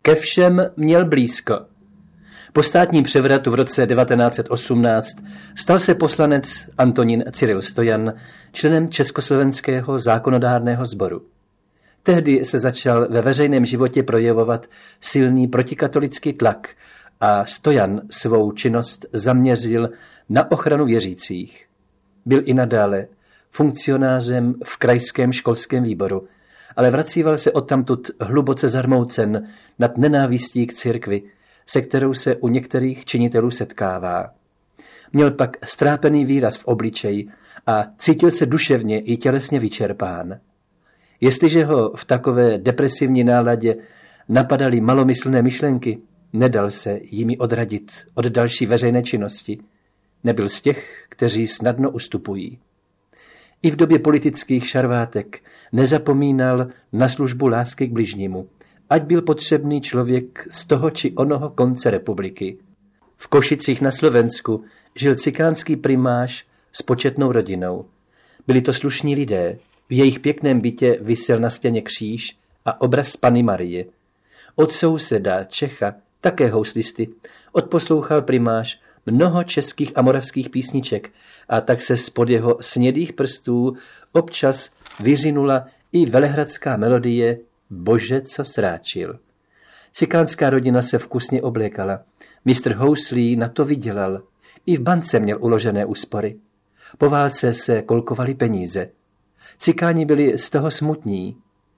Ke všem měl blízko. Po státním převratu v roce 1918 stal se poslanec Antonín Cyril Stojan členem Československého zákonodárného sboru. Tehdy se začal ve veřejném životě projevovat silný protikatolický tlak a Stojan svou činnost zaměřil na ochranu věřících. Byl i nadále funkcionářem v krajském školském výboru, ale vracíval se odtamtud hluboce zarmoucen nad nenávistí k církvi, se kterou se u některých činitelů setkává. Měl pak strápený výraz v obličeji a cítil se duševně i tělesně vyčerpán. Jestliže ho v takové depresivní náladě napadaly malomyslné myšlenky, nedal se jimi odradit od další veřejné činnosti. Nebyl z těch, kteří snadno ustupují. I v době politických šarvátek nezapomínal na službu lásky k bližnímu, ať byl potřebný člověk z toho či onoho konce republiky. V Košicích na Slovensku žil cikánský primáš s početnou rodinou. Byli to slušní lidé, v jejich pěkném bytě visel na stěně kříž a obraz Panny Marie. Od souseda Čecha, také houslisty, odposlouchal primáš mnoho českých a moravských písniček a tak se spod jeho snědých prstů občas vyřinula i velehradská melodie Bože, co sráčil. Cikánská rodina se vkusně oblékala. Mistr houslí na to vydělal. I v bance měl uložené úspory. Po válce se kolkovaly peníze. Cikáni byli z toho smutní.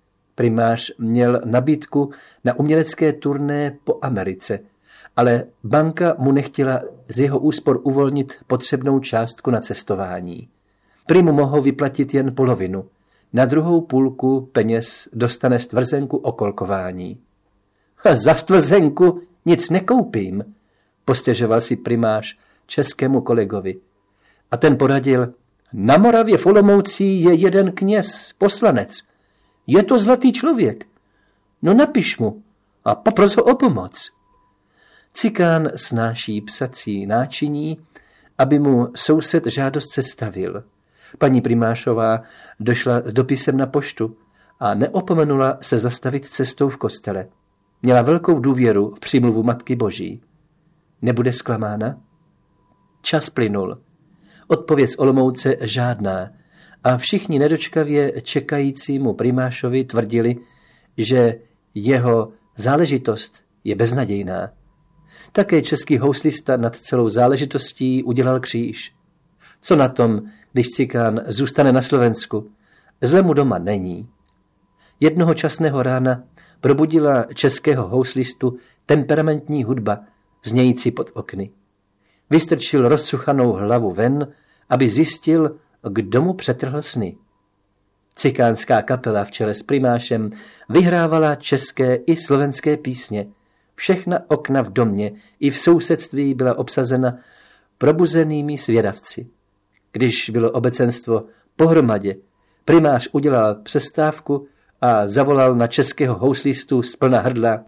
Primář měl nabídku na umělecké turné po Americe, ale banka mu nechtěla z jeho úspor uvolnit potřebnou částku na cestování. Prý mu mohou vyplatit jen polovinu. Na druhou půlku peněz dostane stvrzenku o kolkování. A za stvrzenku nic nekoupím, postěžoval si primář českému kolegovi. A ten poradil, na Moravě v Olomouci je jeden kněz, poslanec. Je to zlatý člověk. No napiš mu a popros ho o pomoc. Cikán snáší psací náčiní, aby mu soused žádost sestavil. Paní primášová došla s dopisem na poštu a neopomenula se zastavit cestou v kostele. Měla velkou důvěru v přímluvu Matky Boží. Nebude zklamána? Čas plynul. Odpověď z Olomouce žádná a všichni nedočkavě čekajícímu primášovi tvrdili, že jeho záležitost je beznadějná. Také český houslista nad celou záležitostí udělal kříž. Co na tom, když cikán zůstane na Slovensku? Zle mu doma není. Jednoho časného rána probudila českého houslistu temperamentní hudba, znějící pod okny. Vystrčil rozcuchanou hlavu ven, aby zjistil, kdo mu přetrhl sny. Cikánská kapela v čele s primášem vyhrávala české i slovenské písně. Všechna okna v domě i v sousedství byla obsazena probuzenými svědavci. Když bylo obecenstvo pohromadě, primář udělal přestávku a zavolal na českého houslistu z plna hrdla.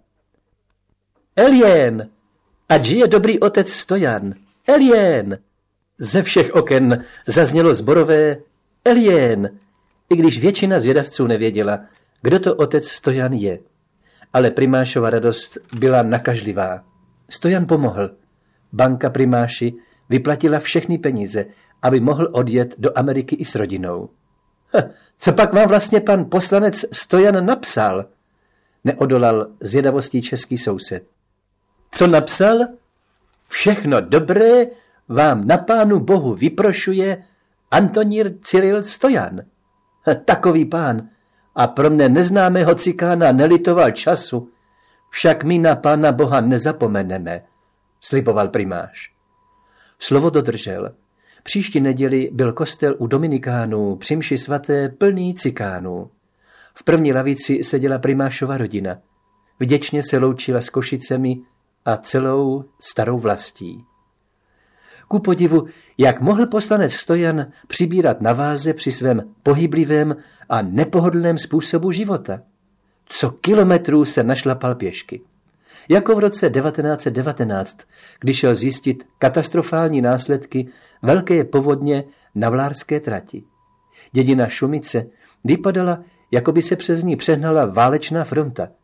Elien, ať žije dobrý otec Stojan, Elien! Ze všech oken zaznělo zborové Elien, i když většina zvědavců nevěděla, kdo to otec Stojan je. Ale primášova radost byla nakažlivá. Stojan pomohl. Banka primáši vyplatila všechny peníze, aby mohl odjet do Ameriky i s rodinou. Co pak vám vlastně pan poslanec Stojan napsal? Neodolal zvědavostí český soused. Co napsal? Všechno dobré vám na Pánu Bohu vyprošuje Antonín Cyril Stojan. Takový pán a pro mne neznámého cikána nelitoval času, však my na Pána Boha nezapomeneme, sliboval primáš. Slovo dodržel. Příští neděli byl kostel u Dominikánů při mši svaté plný cikánů. V první lavici seděla primášova rodina. Vděčně se loučila s Košicemi a celou starou vlastí. Ku podivu, jak mohl poslanec Stojan přibírat na váze při svém pohyblivém a nepohodlném způsobu života. Co kilometrů se našlapal pěšky. Jako v roce 1919, když šel zjistit katastrofální následky velké povodně na Vlárské trati. Dědina Šumice vypadala, jako by se přes ní přehnala válečná fronta.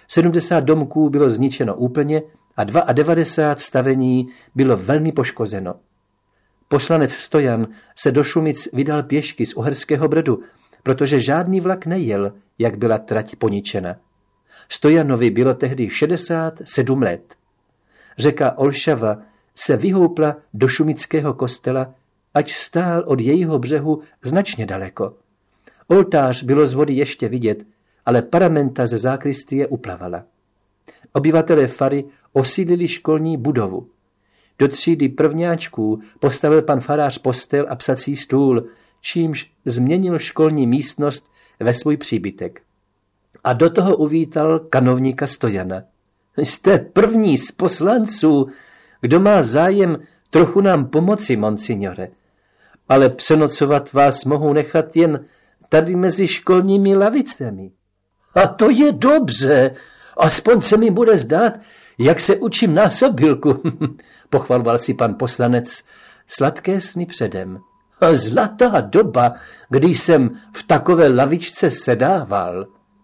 70 domků bylo zničeno úplně a 92 stavení bylo velmi poškozeno. Poslanec Stojan se do Šumic vydal pěšky z Uherského Brodu, protože žádný vlak nejel, jak byla trať poničena. Stojanovi bylo tehdy 67 let. Řeka Olšava se vyhoupla do šumického kostela, ač stál od jejího břehu značně daleko. Oltář bylo z vody ještě vidět, ale paramenta ze zákristie uplavala. Obyvatelé fary osídlili školní budovu. Do třídy prvňáčků postavil pan farář postel a psací stůl, čímž změnil školní místnost ve svůj příbytek. A do toho uvítal kanovníka Stojana. Jste první z poslanců, kdo má zájem trochu nám pomoci, monsignore. Ale přenocovat vás mohu nechat jen tady mezi školními lavicemi. A to je dobře, aspoň se mi bude zdát, jak se učím násobilku, pochvaloval si pan poslanec sladké sny předem. A zlatá doba, když jsem v takové lavičce sedával.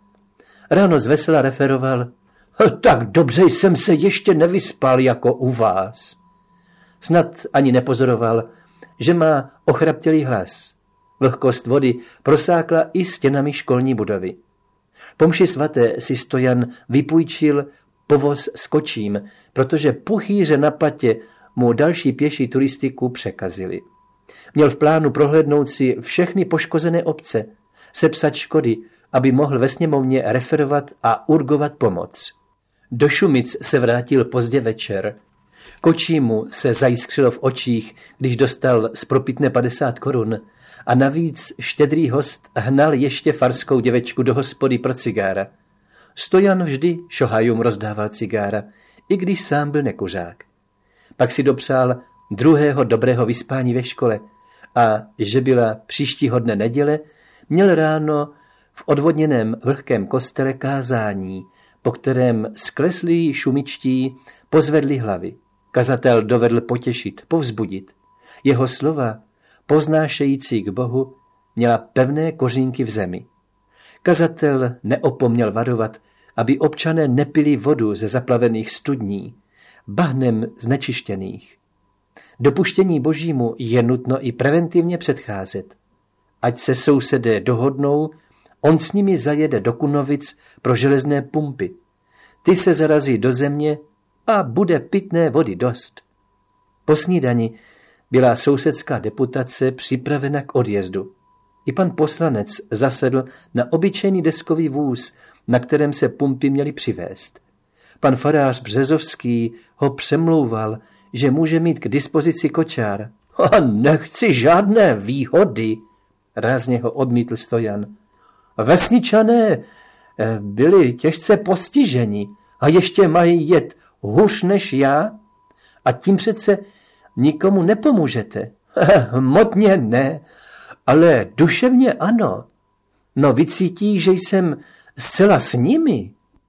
Ráno zvesela referoval, tak dobře jsem se ještě nevyspal jako u vás. Snad ani nepozoroval, že má ochraptělý hlas. Vlhkost vody prosákla i stěnami školní budovy. Po mši svaté si Stojan vypůjčil povoz s kočím, protože puchýře na patě mu další pěší turistiku překazili. Měl v plánu prohlédnout si všechny poškozené obce, sepsat škody, aby mohl ve sněmovně referovat a urgovat pomoc. Do Šumic se vrátil pozdě večer. Kočímu se zajiskřilo v očích, když dostal z propitné 50 korun a navíc štědrý host hnal ještě farskou děvečku do hospody pro cigára. Stojan vždy šohajům rozdával cigára, i když sám byl nekuřák. Pak si dopřál druhého dobrého vyspání ve škole a že byla příštího dne neděle, měl ráno v odvodněném vlhkém kostele kázání, po kterém skleslí šumičtí pozvedli hlavy. Kazatel dovedl potěšit, povzbudit. Jeho slova, poznášející k Bohu, měla pevné kořínky v zemi. Kazatel neopomněl varovat, aby občané nepili vodu ze zaplavených studní, bahnem znečištěných. Dopuštění Božímu je nutno i preventivně předcházet. Ať se sousedé dohodnou, on s nimi zajede do Kunovic pro železné pumpy. Ty se zarazí do země a bude pitné vody dost. Po snídani byla sousedská deputace připravena k odjezdu. I pan poslanec zasedl na obyčejný deskový vůz, na kterém se pumpy měly přivést. Pan farář Březovský ho přemlouval, že může mít k dispozici kočár. A nechci žádné výhody, rázně ho odmítl Stojan. Vesničané byli těžce postiženi a ještě mají jet hůř než já? A tím přece nikomu nepomůžete. Hmotně ne, ale duševně ano. No vycítí, že jsem zcela s nimi.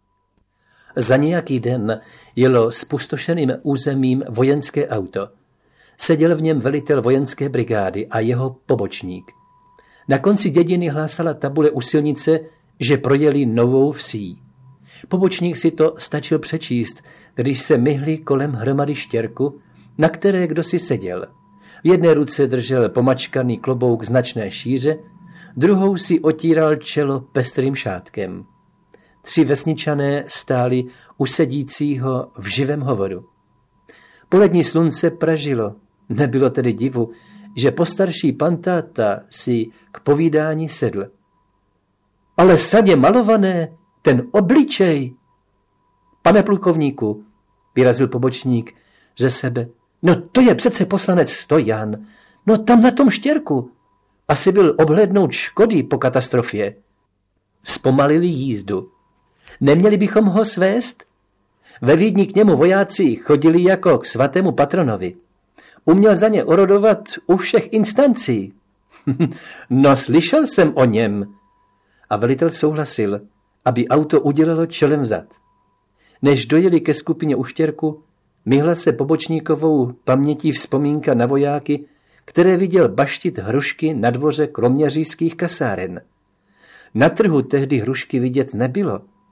Za nějaký den jelo spustošeným územím vojenské auto. Seděl v něm velitel vojenské brigády a jeho pobočník. Na konci dědiny hlásala tabule u silnice, že projeli novou vsí. Pobočník si to stačil přečíst, když se myhli kolem hromady štěrku, na které kdosi seděl. V jedné ruce držel pomačkaný klobouk značné šíře, druhou si otíral čelo pestrým šátkem. 3 vesničané stáli u sedícího v živém hovoru. Polední slunce pražilo, nebylo tedy divu, že postarší pan táta si k povídání sedl. Ale sadě malované, ten obličej. Pane plukovníku, vyrazil pobočník ze sebe, no to je přece poslanec Stojan, no tam na tom štěrku. Asi byl obhlédnout škody po katastrofě. Zpomalili jízdu. Neměli bychom ho svést? Ve Vídni k němu vojáci chodili jako k svatému patronovi. Uměl za ně orodovat u všech instancí. No, slyšel jsem o něm. A velitel souhlasil, aby auto udělalo čelem vzad. Než dojeli ke skupině u štěrku, myhla se pobočníkovou pamětí vzpomínka na vojáky, které viděl baštit hrušky na dvoře kroměřížských kasáren. Na trhu tehdy hrušky vidět nebylo.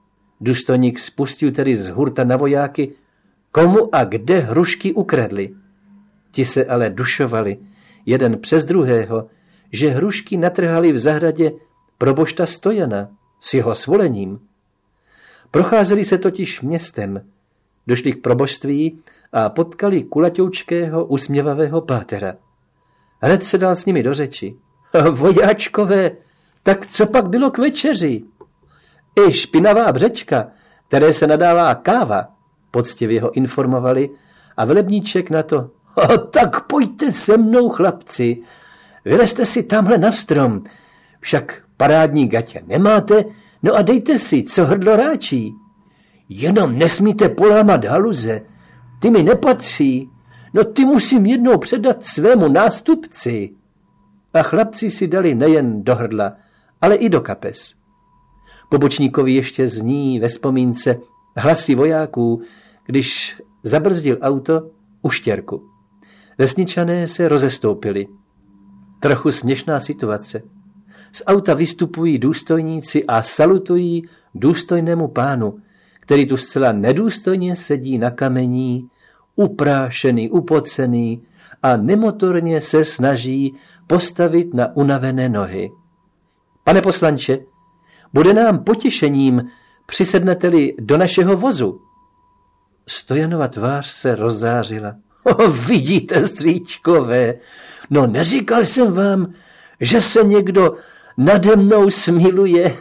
Důstojník spustil tedy z hurta na vojáky, komu a kde hrušky ukradli. Ti se ale dušovali, jeden přes druhého, že hrušky natrhali v zahradě probošta Stojana s jeho svolením. Procházeli se totiž městem, došli k proboštství a potkali kulaťoučkého usměvavého pátera. Hned se dal s nimi do řeči. Vojáčkové, tak co pak bylo k večeři? I špinavá břečka, které se nadává káva, poctivě ho informovali a velebníček na to. Tak pojďte se mnou, chlapci, vylezte si tamhle na strom, však parádní gatě nemáte, no a dejte si, co hrdlo ráčí. Jenom nesmíte polámat haluze, ty mi nepatří, no ty musím jednou předat svému nástupci. A chlapci si dali nejen do hrdla, ale i do kapes. Po bočníkovi ještě zní ve vzpomínce hlasy vojáků, když zabrzdil auto u štěrku. Vesničané se rozestoupili. Trochu směšná situace. Z auta vystupují důstojníci a salutují důstojnému pánu, který tu zcela nedůstojně sedí na kamení, uprášený, upocený a nemotorně se snaží postavit na unavené nohy. Pane poslanče, bude nám potěšením, přisednete-li do našeho vozu. Stojanova tvář se rozzářila. Vidíte, strýčkové, no neříkal jsem vám, že se někdo nade mnou smiluje.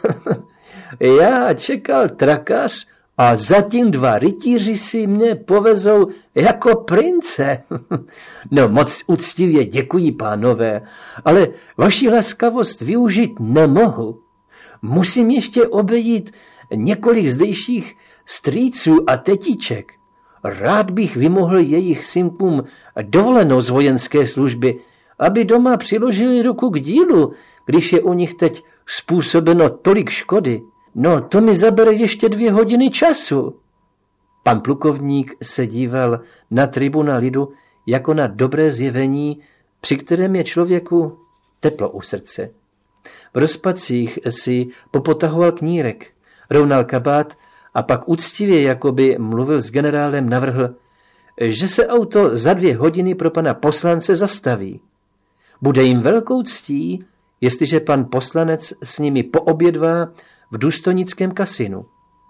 Já čekal trakař a zatím 2 rytíři si mě povezou jako prince. No moc úctivě děkuji, pánové, ale vaši laskavost využít nemohu. Musím ještě obejít několik zdejších strýců a tetiček. Rád bych vymohl jejich synkům dovolenou z vojenské služby, aby doma přiložili ruku k dílu, když je u nich teď způsobeno tolik škody. No, to mi zabere ještě 2 hodiny času. Pan plukovník se díval na tribuna lidu jako na dobré zjevení, při kterém je člověku teplo u srdce. V rozpacích si popotahoval knírek, rovnal kabát a pak úctivě, jakoby mluvil s generálem, navrhl, že se auto za 2 hodiny pro pana poslance zastaví. Bude jim velkou ctí, jestliže pan poslanec s nimi poobědvá v důstojnickém kasinu.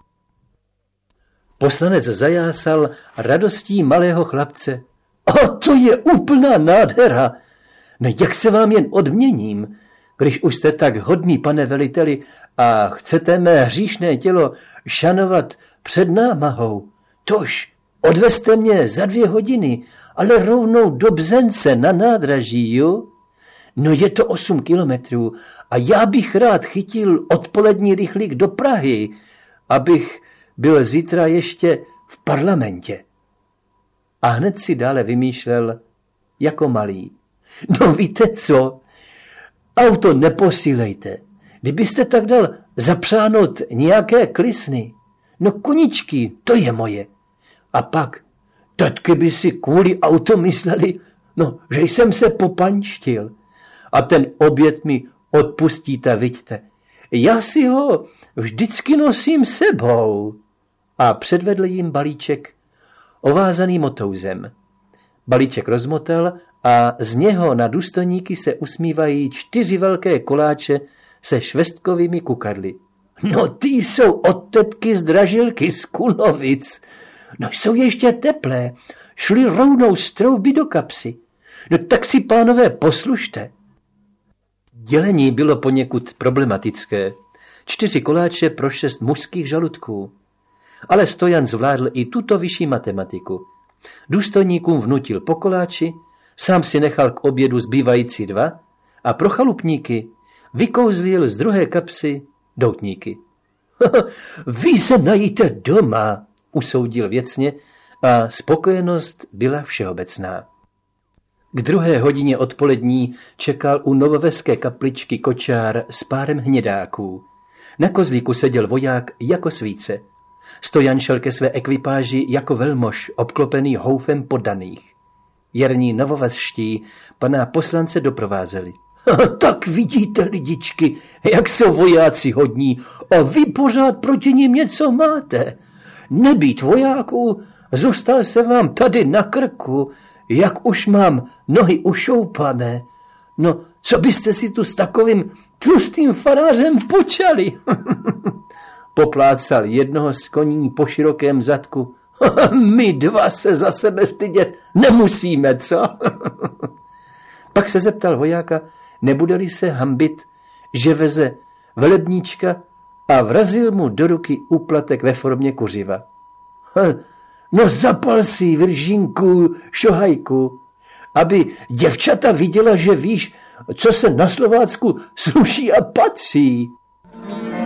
Poslanec zajásal radostí malého chlapce. To je úplná nádhera! No jak se vám jen odměním, když už jste tak hodný, pane veliteli, a chcete mé hříšné tělo šanovat před námahou. Tož odvezte mě za 2 hodiny, ale rovnou do Bzence na nádraží, jo? No je to 8 kilometrů a já bych rád chytil odpolední rychlík do Prahy, abych byl zítra ještě v parlamentě. A hned si dále vymýšlel jako malý. No víte co? Auto neposílejte. Kdybyste tak dal zapřáhnout nějaké klisny. No koničky, to je moje. A pak, tatky by si kvůli auto mysleli, no, že jsem se popančtil. A ten oběd mi odpustíte, viďte. Já si ho vždycky nosím sebou. A předvedl jim balíček ovázaný motouzem. Balíček rozmotal a z něho na důstojníky se usmívají 4 velké koláče se švestkovými kukadly. No ty jsou od tetky z Dražilky z Kunovic. No jsou ještě teplé, šli rovnou z trouby do kapsy. No tak si, pánové, poslušte. Dělení bylo poněkud problematické. 4 koláče pro 6 mužských žaludků. Ale Stojan zvládl i tuto vyšší matematiku. Důstojníkům vnutil po koláči, sám si nechal k obědu zbývající 2 a pro chalupníky vykouzlil z druhé kapsy doutníky. Vy se najíte doma, usoudil věcně a spokojenost byla všeobecná. K 2. hodině odpolední čekal u novoveské kapličky kočár s párem hnědáků. Na kozlíku seděl voják jako svíce. Stojan šel ke své ekvipáži jako velmož, obklopený houfem poddaných. Jarní novovazští pana poslance doprovázeli. Tak vidíte, lidičky, jak jsou vojáci hodní a vy pořád proti nim něco máte. Nebýt vojáků, zůstal se vám tady na krku, jak už mám nohy ušoupané. No, co byste si tu s takovým tlustým farářem počali? Poplácal jednoho z koní po širokém zadku. My dva se za sebe stydět nemusíme, co? Pak se zeptal vojáka, nebude-li se hambit, že veze velebníčka, a vrazil mu do ruky úplatek ve formě kuřiva. No zapal si, Viržínku, šohajku, aby děvčata viděla, že víš, co se na Slovácku sluší a patří.